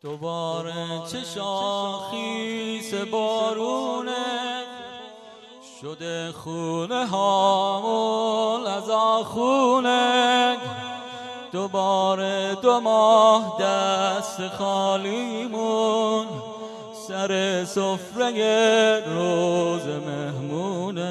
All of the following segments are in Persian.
دوباره چه شاخیس بارونه شده خونه هامون از آخونه. دوباره 2 ماه دست خالیمون سر سفره روز مهمونه.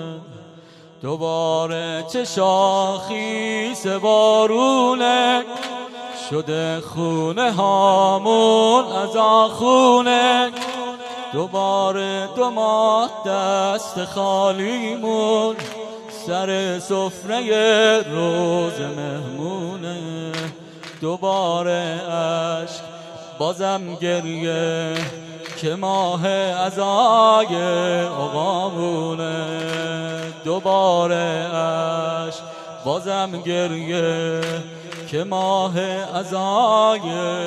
دوباره چه شاخیس بارونه شده خونه هامون از آخونه. دوباره 2 ماه دست خالیمون سر سفره روز مهمونه. دوباره عشق بازم گریه که ماه عزای آقامونه. دوباره عشق بازم گریه که ماه عزای.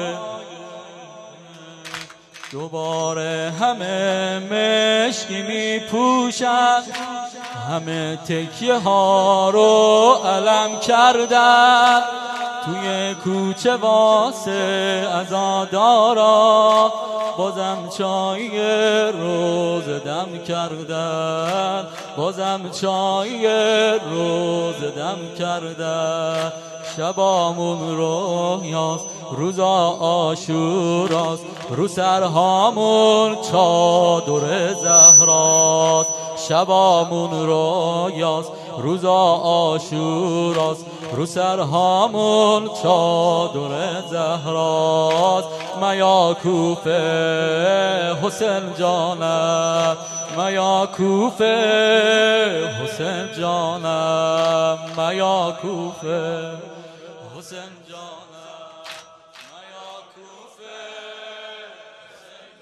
دوباره همه مشکی می پوشن همه تکیه ها رو علم کردن توی کوچه واسه عزادارا. بازم چای روز دم کردن بازم چای روز دم کردن. شبامون رویاست روزا عاشوراست رو سرهامون چادر زهراست. شبامون رویاست روزا عاشوراست رو سرهامون چادر زهراست. میا کوفه حسین جانم میا کوفه حسین جانم میا کوفه حسین جانم میا کوفه حسین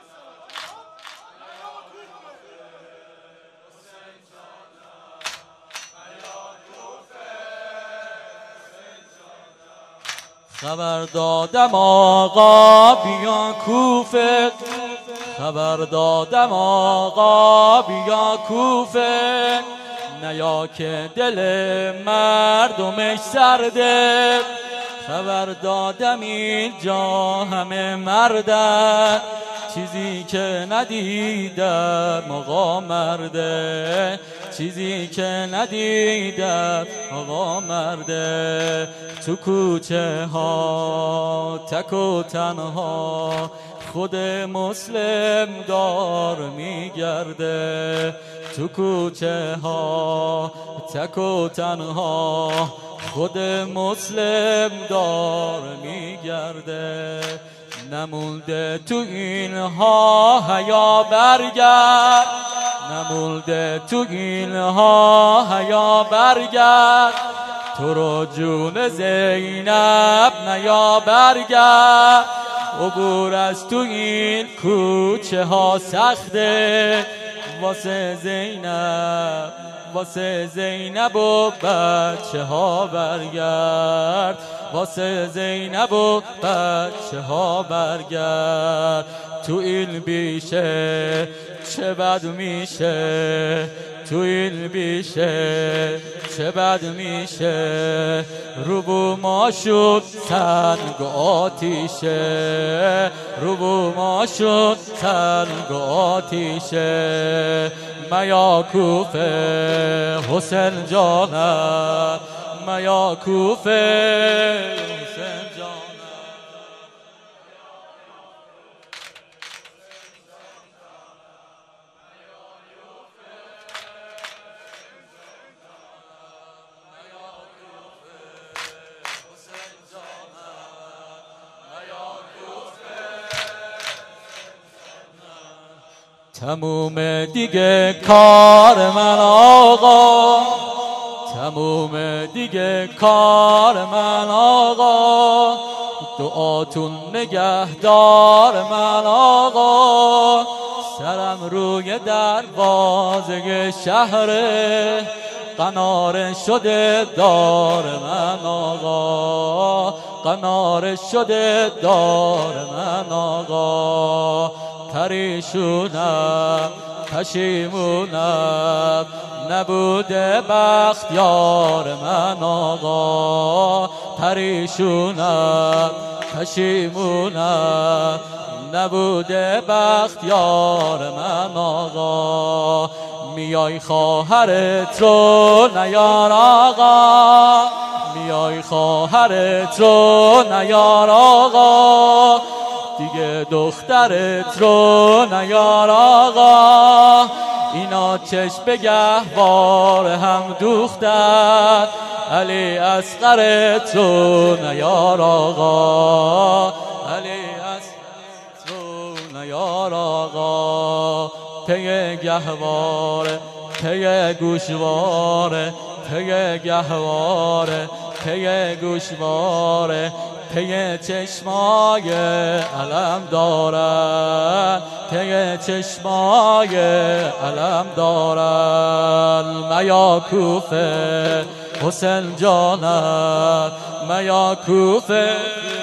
جانم. خبر دادم آقا بیا کوفه خبر دادم آقا بیا کوفه. نیا که دل مردمش سرده خبر دادم اینجا همه مردن. چیزی که ندیدم آقا مرده چیزی که ندیدم آقا مرده. تو کوچه ها تک و تنها خود مسلم دار میگرده. تو کوچه ها تک و تنها خود مسلم دار میگرده. نمونده تو اینها حیا برگرد نمونده تو اینها حیا برگرد. تو رو جون زینب نیا برگرد. عبور از تو این کوچه ها سخته واسه زینب و بچه ها برگرد واسه زینب و بچه ها برگرد. تو این بیشه چه بد میشه تو این بیشه چه بد میشه. رو ما شد تنگ آتیشه رو ما شد تنگ آتیشه. میا کوفه حسین جانم میا کوفه حسین جانم. تموم دیگه کار من آقا تموم دیگه کار من آقا. دعاتون نگهدار من آقا. سرم روی دروازه شهره قناره شده دار من آقا قناره شده دار من آقا. پریشونم پشیمونم نبوده بختیار من آقا. پریشونم پشیمونم نبوده بختیار من آقا. میای خواهرت رو نیار آقا، میای خواهرت رو نیار آقا، دیگه دخترت رو نیار آقا. اینا چشم به گهوار هم دوختن، علی اصغرت رو نیار آقا، علی اصغرت رو نیار آقا. پی گهواره پی گوشواره، پی گهواره پی گوشواره، پی چشمای علم دارن، پی چشمای علم دارن. میا کوفه حسین جانم، میا کوفه